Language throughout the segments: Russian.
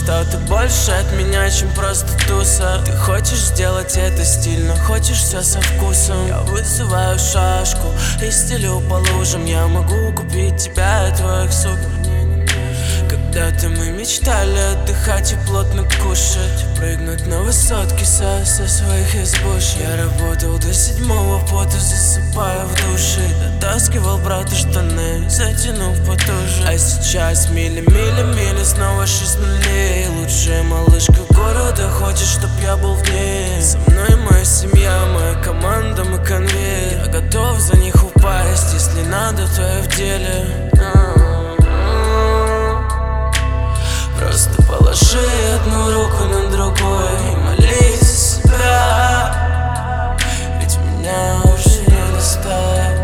что ты больше от меня, чем просто туса. Ты хочешь сделать это стильно, хочешь все со вкусом. Я вызываю шашку и стелю по лужам. Я могу купить тебя и твоих сук. Когда-то мы мечтали отдыхать и плотно кушать, прыгнуть на высотки со своих избушек. Я работал до 7-го пота, засыпая в душе. Дотаскивал брату штаны, затянув потуже. А сейчас мили, снова 6 нулей. Лучшая малышка города хочет, чтоб я был в ней. Со мной моя семья, моя команда, мы конвейер. Я готов за них упасть, если надо, то я в деле. Просто положи одну руку на другую и молись за себя, ведь меня уже не достать.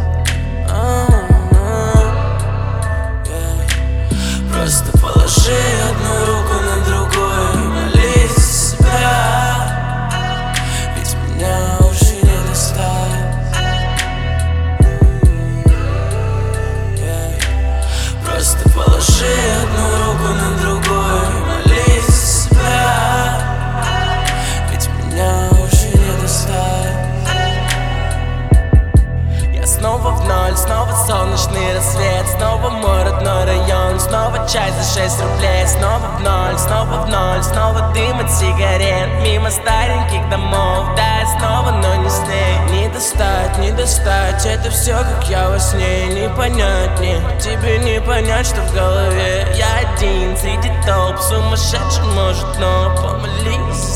Просто положи одну руку на другую и молись за себя, ведь меня уже не достать. Просто положи одну руку на другую. Снова в ноль, снова солнечный рассвет, снова мой родной район, снова чай за 6 рублей. Снова в ноль, снова дым от сигарет, мимо стареньких домов, да, я снова, но не с ней. Не достать, это все как я во сне. Не понять мне, тебе не понять, что в голове. Я один среди толп, сумасшедший может, но помолись